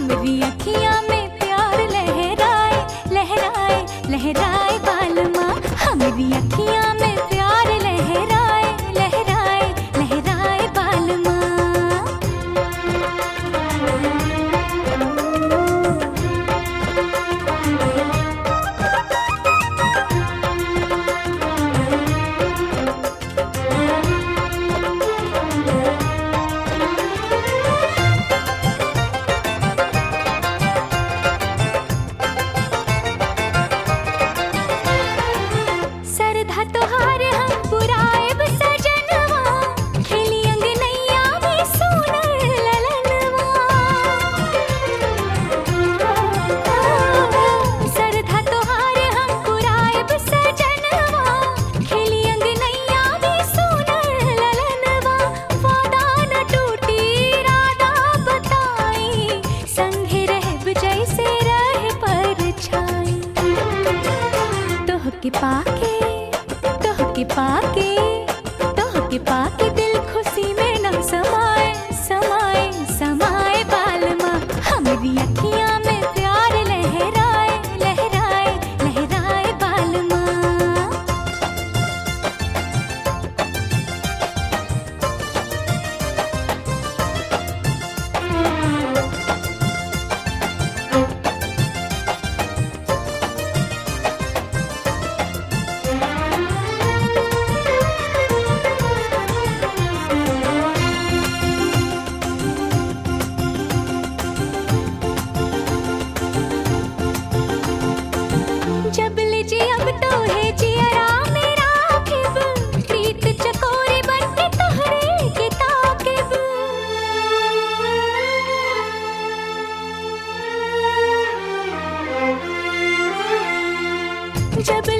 हमरी अखियां में प्यार लहराए लहराए लहराए बालमा, हमरी अखियां में प्यार लहराए लहराए लहराए बालमा। सरधा तोहार हम पुराएब सजनवा, खेली अंगनैया में सोनर ललनवा। सरधा तोहार हम पुराएब सजनवा, खेली अंगनैया में सोनर ललनवा। वादा न टूटी इरादा बताई, संगे रहब जैसे रहे परछाई। तोहके पाके तोहके पाके तोहके पाके दिल खुशी में न समाए समाए समाए बालमा, हमरी अखियां में प्यार लहराए लहराए लहराए बालमा। जब लीजिए अब तो है जियरा मेरा खिब, प्रीत चकोरी बन के तोहरे के ताकिब। जब